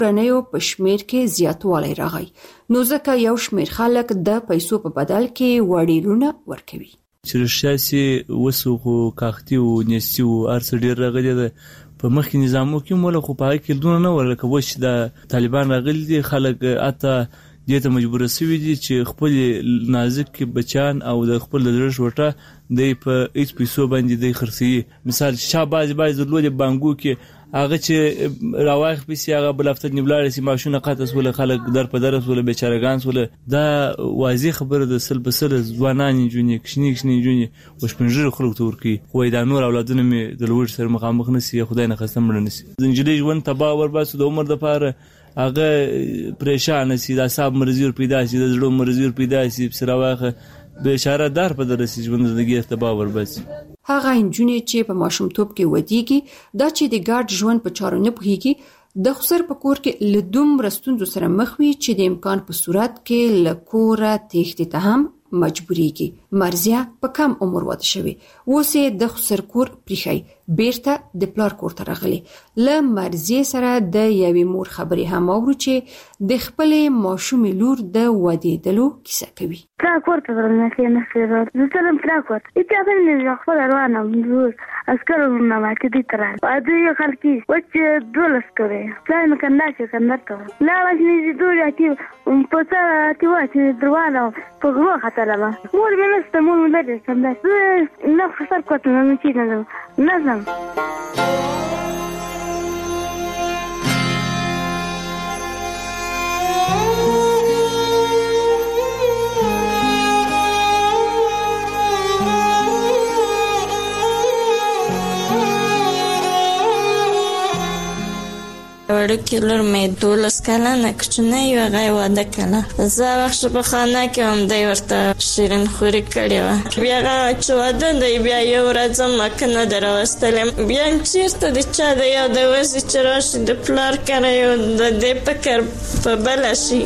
کورنیو په شمیر کې زیاتوالی راغی، نو ځکه یو شمیر خلک د پیسو په بدل کې وړې لونه ورکوي. چې رښتیا سي وسو خو کاختي او نيستي او ارڅ ډیر راغلي ده په مخکې نظامو کې مولا خو په کې دونه نه ورکه وش د طالبان راغلي دي، خلک اته دې ته مجبور شوي دي چې خپل نازک بچان او د خپل درش وټه د په هیڅ پیسو باندې د خرڅي. مثال شاباز درلود بانګو کې هغه چې راوایخ پیسې هغه بل هفته نیولاري سي ماشونه قاطس ول خلک در په درس ول بیچارهګان ول. دا واضح خبره د سل بسل ځوانان جونې کښنی جونې وشپنجر خلک تور کی خو دا نور اولادونه می د لوړ سره مخامخ نسی خدای نه خستم مړ نسی زنجلې ژوند تبا ور باسو د عمر د پاره هغه پریشان سي د اعصاب مرزي پیدا سي د زړه مرزي پیدا سي سراواخه بیچاره دار په درسي ژوند زندګي تبا ور باسي. هغه انجونې چې په ماشومتوب کې ودیږي دا چې د ګډ ژوند په چارو نه پوهیږي د خسر په کور کې له دومره ستونزو سره مخ وي چې د امکان په صورت کې له کوره تېښتې ته هم مجبوریږي. مرزیه په کم عمر واده شوی، اوس یې د خسر کور پریښی بیرته د پلار کور ته راغلی. له مرزیه سره د یوې مور خبرې هم اورو چې د خپلې ماشومې لور د ودېدلو کیسه کوي. پلار کور ته ورننه زه تلم پلار کور ته هېڅ خپله روانه زور عسکرو نه ماتې دې ته راغله واده یې خلکي وچ 12 کوې پلار مې کندهار کندهار ته لاړه چې نږدې دورې په څه اتي چې دروانه په غلو خطرمه مور مې نشته مور مې لرې کندهار زه نه خسر کور ته نه چې نه ځم. وړوکې لور مې 12 کلنه کوچنۍ وه، هغه یې واده کړه. زه وخت په خانه کې هم دی ورته شیرین خوري کړې وه. بیا هغه چې واده دی بیا یو ورځ مکه نه ده راوستلې، بیا چېرته د چا د یو د وزې چې راشي د پلار کره یو د دې فکر په بله شي.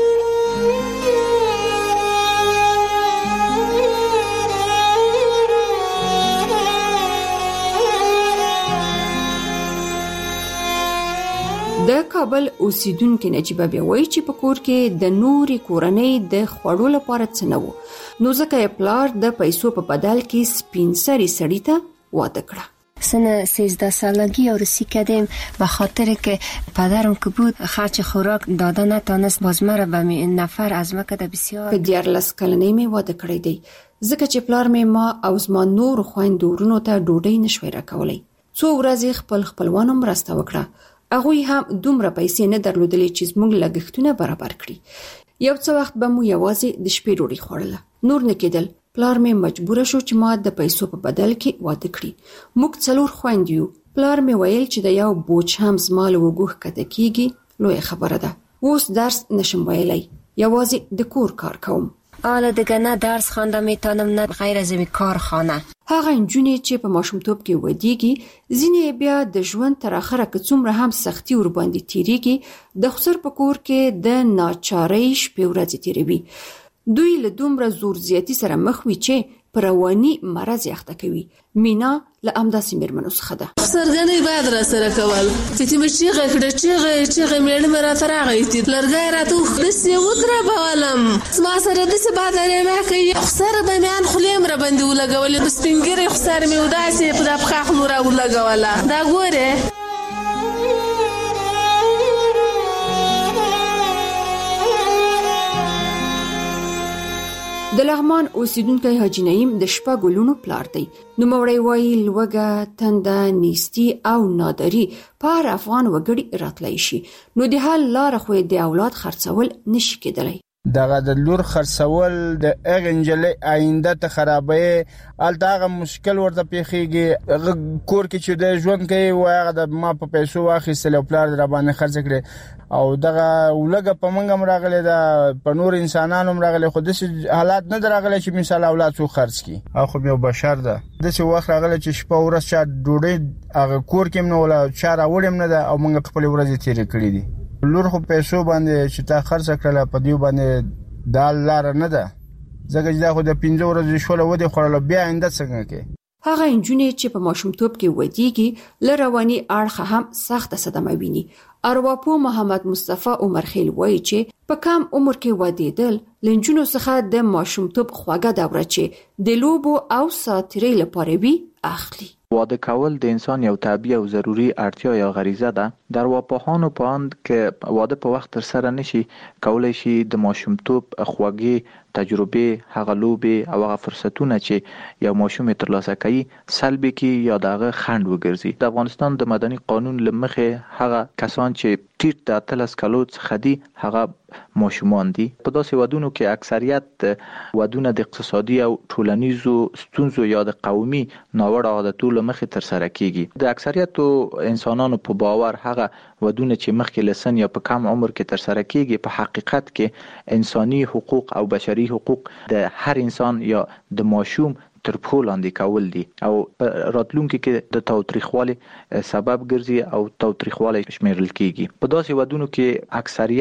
د کابل اوسیدونکو نجیبه بیا وایي چې په کور کې د نوري کورنۍ د خوړو لپاره څه نه و، نو ځکه یې پلار د پیسو په بدل کې سپین سری سړی ته واده کړه. سن 13 سالگی عروسی کردیم به خاطر که پدرم که بود خرج خوراک داده نتانست باز مرا به نفر از مکه بسیار. په 14 کلنۍ مې واده کړی دی ځکه چې پلار مې ما او زما نور خویندو ورونو ته ډوډۍ نشوی راکولی. څو ورځې خپلوانو مرسته وکړه، هغوی هم دومره پیسې نه درلودلې چې زموږ لګښتونه برابر کړي. یو څه وخت به مو یوازې د شپې ډوډۍ خوړله، نور نه کېدل. پلار مې مجبوره شو چې ما د پیسو په بدل کې واده کړي. موږ 4 خویندې یو. پلار مې ویل چې د یو بوج هم زما له اوږو ښکته کېږي لویه خبره ده. اوس درس نشم ویلی، یوازې د کور کار کوم. حالا دیگه نه درس خوانده میتونم نه غیر از کارخانه. هغه نجونې چې په ماشومتوب کې ودیږي ځینې بیا د ژوند تر اخره که څومره هم سختي ور باندې تیریږي د خسر په کور کې د ناچارۍ شپې ورځې تیروي. دوی له دومره زور زیاتی سره مخ وي چې پر رواني مرض یخته کوي. مینا له همداسې میرمنو څخه ده. سرګنې باید را سره کول چې مې چیغه کړه چیغه میړه مې راته راغی چې لرګی راته داسې ودربولم زما سره داسې بادرې مې کوي خسر به مې ان خولې مې راباندې ولګولې د سپین ږیرې خسر مې وداسې په پښه خولو راولګوله. دا ګورې د لغمان اوسیدونکی حاجی نعیم د شپږ لونو پلار دی. نوموړی وایي لوږه، تنده، نیستي او ناداري په هر افغان وګړي راتلی شي، نو د حل لاره خو د اولاد خرڅول نشي کېدلی. دغه د لور خرڅول د هغې نجلۍ آینده ته خرابوي. هلته هغه مشکل ورته پیښیږي، هغه کور کې چې د ژوند کوي وایي هغه د ما په پیسو واخیستل او پلار د راباندې خرڅ کړې او دغه لږه په موږ هم راغلی ده، په نور انسانانو هم راغلی، خو داسې حالات نه ده راغلی چې مثال اولاد څوک خرڅ کړي. او خو یو بشر ده، داسې وخت راغلی چې شپه ورځ چا ډوډۍ هغه کور کې هم نه وله چا راوړې هم نه ده او موږ خپلې ورځې تېرې کړي دي. لور خو پیسو باندې چې تا خرڅ کړله په دیو باندې دا لاره نه ده، ځکه چې دا خو د 15 ورځې شوله ودې خوړله بیا آینده څنګه کې هغه انجونې چې په ماشومتوب کې ودیږي لرواني اړخ هم سخت صدمه ویني. ارواپوه محمد مصطفی عمرخیل وایي چې په کم عمر کې ودیدل لنجونو څخه د ماشومتوب خواږه دوره چې د لوبو او ساتیرې لپاره وی اخلي. واده کول د انسان یو طبیعي او ضروری اړتیا یا غریزه ده. در ارواپوهانو په اند که واده په وخت تر سره نشي کولای شي د ماشومتوب خوږې تجربه، هغه لوبې او هغه فرصتونه چې یو ماشوم ترلاسه کوي سلبي کی یا دغه خند وګرځي. د افغانستان د مدني قانون لمخې هغه کسان چې ټیټ د 13 کالو څخه دي هغه ماشومان دي. په داسې ودونو کې اکثریت ودونه د اقتصادي او ټولنیزو ستونزو یا د قومي ناوړه عادتونو لمخې تر سره کیږي. د اکثریت انسانانو په باور هغه ودونه چې مخکې لسن یا په کم عمر کې تر سره کیږي په حقیقت کې انساني حقوق او بشري حقوق د هر انسان یا د ماشوم تر پښو لاندې کول دي او راتلونکي کې د تاوتریخوالي سبب ګرځي او تاوتریخوالي شمیرل کیږي. په داسې ودونو کې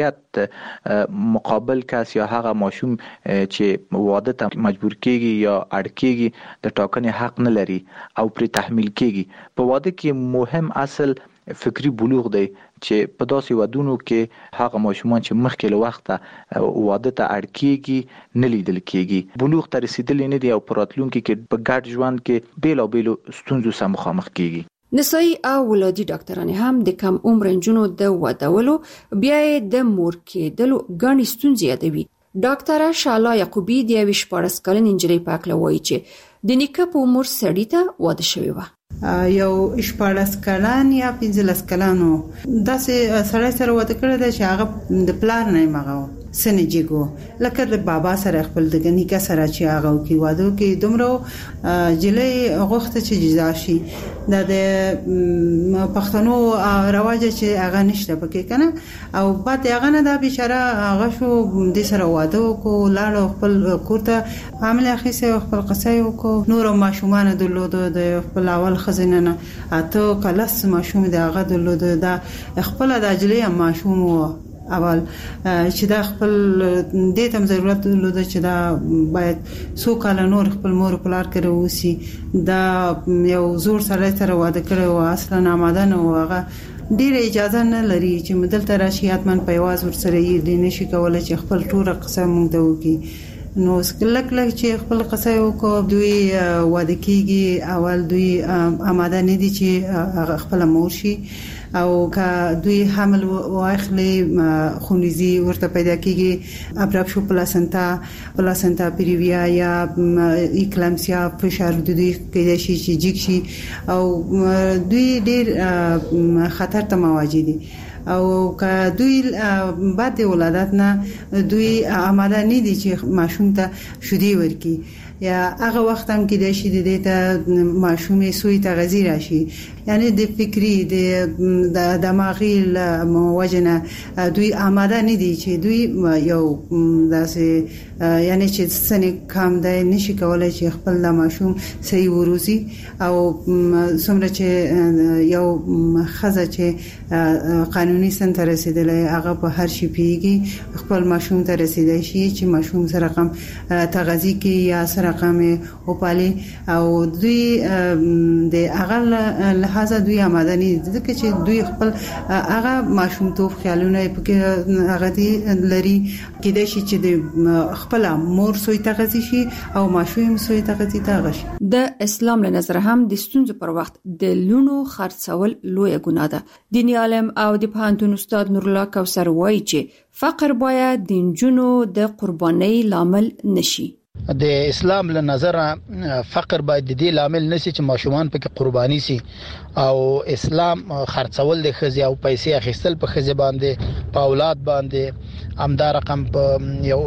اکثریت مقابل کس یا هغه ماشوم چې واده ته مجبور کیږي یا اړ کیږي د ټاکنې حق نه لري او پر تحمیل کیږي. په واده کې مهم اصل فکری بلوغ دی چې په داسې ودونو کې هغه ماشومان چې مخکې له وخته واده ته اړ کیږي نه لیدل کیږي. بلوغ ته رسیدل نه دی او په راتلونکي کې په ګډ ژوند کې بیلابیلو ستونزو سره مخامخ کیږي. نسایي او ولادي ډاکټرانې هم د کم عمر نجونو د ودولو بیا د مور کېدلو غني ستونزې یادوي. ډاکټره شالا یعقوبی د 14 کلن نجلۍ په اړه وایي چې د نیکه په عمر سړی ته واده شوی و. یو 14 کلن یا 15 کلنو داسې سړی سره واده کړی دی چې هغه د پلار نه مغاو سنجیګو لکه د بابا سره خپل د نیکه سره چې هغه کې واده کې دومره جلې غوښته چې جزا شي. د پښتنو رواج چې هغه نشته پکې کنه او بعد هغه نه دا بیچاره هغه شو د سره واده کو لاړ خپل کوړه عامل اخیسه خپل قصې کو نور ماشومان دلود د خپل اول خزینه نه اته کلاس ماشوم د هغه دلود دا خپل د اجلې ماشوم اول چې دا خپل دې تم ضرورت لوده چې دا باید سو کال نور خپل مور پلار کړو وسی دا یو زور سره واده کړو اصلا آماده نه وغه ډیره اجازه نه لري چې مدل تر راشياتمن پیواز ور سره یې نشي کولای چې خپل ټوره قسم مونږ ته وکي. نو سکلک چې خپل قصه وکړو دوی واده کیږي اول دوی آماده نه دي چې خپل مور شي او که دوی حمل واخلي خونریزي ورته پیدا کیږي ابرابشو پلاسنتا پیریویا یا اکلامسیا فشار دوی کېدای شي چې جګ شي او دوی ډېر خطر ته مواجه دي او که دوی بعد ولادت نه دوی آماده نه دي چې ماشوم ته شودي ورکي یا هغه وخت هم کې د شي د ته ماشومې سوی تغذیه راشي یعنی د فکری د دماغي موجنه دوی آماده نه دي چې دوی یو داسې یعنی چې سنې کم دی نشي کولای چې خپل د ماشوم صحیح وروزي او څومره چې یو خزه چې قانوني سن ته رسیدلې هغه په هر شي پیږي خپل ماشوم ته رسیدای شي چې ماشوم سره کم تغذیه کې یا رقم او پالي او دوی د اغل لحاظه دوی آماده نه دي چې دوی خپل هغه ماشومتوب خیالونه پکې هغه دي لري کېدای شي چې د خپل مور سوی تغذیه شي او ماشوم سوی تغذیه تغشي. د اسلام له نظر هم د ستونزو پر وخت د لونو خرڅول لوی ګناه ده. دیني عالم او د پوهنتون استاد نور الله کوثر وایي چې فقر باید د نجونو د قربانۍ لامل نشي. د اسلام له نظر فقر باید د دې لامل نشي چې ماشومان پکې قرباني سي او اسلام خرڅول د خزي او پیسې اخیستل په خزي باندې په اولاد باندې امدا رقم په یو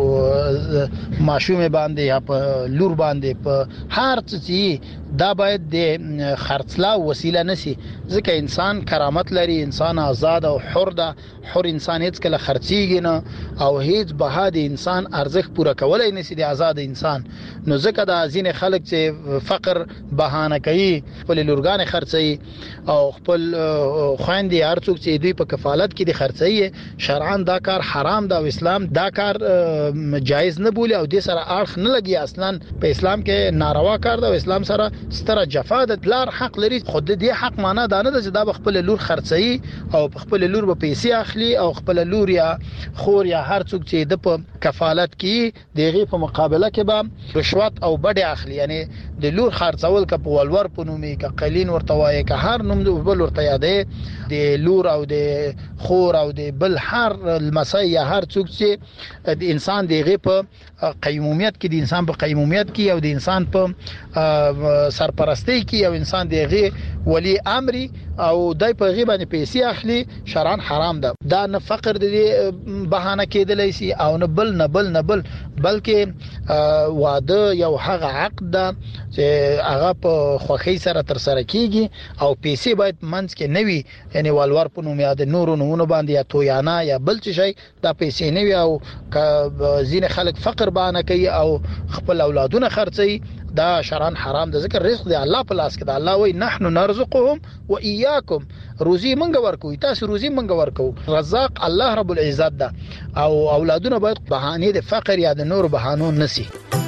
ماشوم باندې یا په لور باندې په هر څه دا باید د خرڅلا وسیله نشي ځکه انسان کرامت لري انسان آزاد او حر ده حر انسان هیڅ کله خرڅيږي نه او هیڅ بها د انسان ارزښت پوره کولای نشي د آزاد انسان انسان. نو ځکه دا ځین خلک چې فقر بهانه کوي خپل لورګان خرڅي او خپل خويندې هر څوک چې دوی په کفالت کې دي خرڅي، شرعاً دا کار حرام دا او اسلام دا کار جایز نه بولي او د سره اړخ نه لګي. اصلا په اسلام کې ناروا کار دا او اسلام سره ستره جفا د لار حق لري. خود دې حق معنا دا نه چې دا خپل لور خرڅي او خپل لور په پیسې اخلي او خپل لور یا خور یا هر څوک چې د په کفالت کې دغه په مقابله کې به رشوت او بډې اخلي. یعنی د لور خرڅول ک په ولور په نومي ک قلین ورته وایي ک هر نوم د بل ورته یادې د لور او د خور او د بل هر المسای یا هر څوک چې د انسان دغه په قیمومیت کې د انسان په قیمومیت کې او د انسان په سرپرستی کې او انسان دغه ولی امر او دای په غیبه نه پیسې اخلي شرعاً حرام ده. دا نه فقر د بهانه کېدلای شي او نه بل بلکې واده یو هغه عقد ده چې هغه په خوخي سره تر سره کیږي او پیسې باید منځ کې نوي، یعنی والور په نوم یاد نورو نمونه باندې یا تویانا یا بل څه شي دا پیسې نوي او ځین خلک فقر بهانه کوي او خپل اولادونه خرڅي. دا شرعاً حرام ده. ذکر رزق دی الله په لاس کې ده. الله وای نحنو نرزقهم و اياكم، روزي منګ ورکوي تاسو روزي منګ ورکو. رزاق الله رب العزت ده او اولادونه باید بهانه د فقر یا د نور بهانو نسی.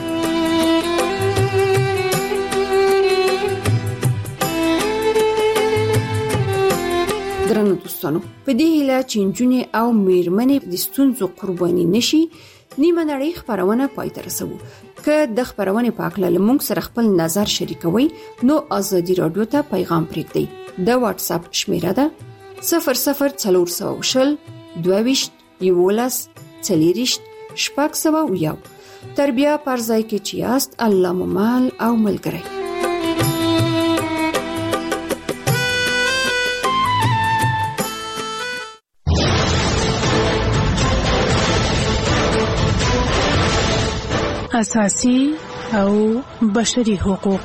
درنو دوستانو، په دې هیله چې نجونې او میرمنې د ستونزو قرباني نشي، نیمه نړۍ خبرونه پای ته رسوو. که د خبرونې په اړه لمونږ سره خپل نظر شریکوي نو آزادي رادیو ته پیغام پرېږدئ. د واتس اپ شمیره ده 00420 22 11 40 601. تر بیا پر ځای کې چې یاست الله مو مال او ملګری. اساسي او بشري حقوق.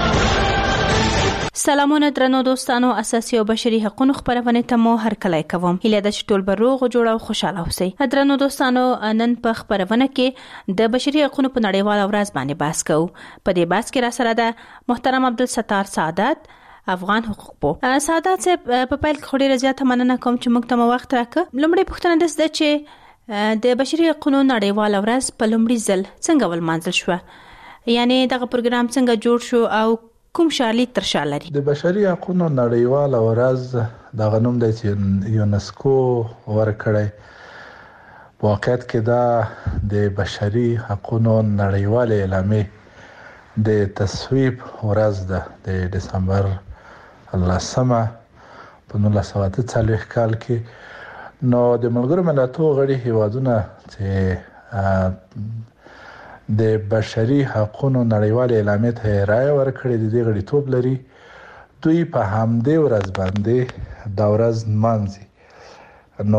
سلامونه درنو دوستانو، اساسي او بشري حقوقو خبرونه ته مو هر کله کوم. هیله ده چې ټول به روغ جوړ او خوشاله اوسئ. درنو دوستانو، نن په خبرونه کې د بشري حقوقو په نړیواله ورځ باندې بحث کوو. په دې بحث کې را سره ده محترم عبدالستار سعادت، افغان حقوق پوه. سعادت صاحب، په پیل کې ډیره زیاته مننه کوم چې موږ ته وخت راکړ. لومړی پوښتنه ده چې د بشري حقوقو نړیواله ورځ په لومړي ځل څنګه ولمانځل شو؟ یعنی دغه پروګرام څنګه جوړ شو او کوم شالید تر شا لري؟ د بشري حقوقو نړیواله ورځ د غنوم د یونسکو ورکړی. په واقعیت کې دا د بشري حقوقو نړیواله اعلامیه د تصویب ورځ ده د دسمبر 18 په 1940 کال کې. نو د ملګرو ملتونو غړي هیوادونه چې د بشري حقوقو نړیواله اعلامیه ته رائے ورکړې د غړي توپ لري، دوی په همدې ورځ باندې دا ورځ مانځي.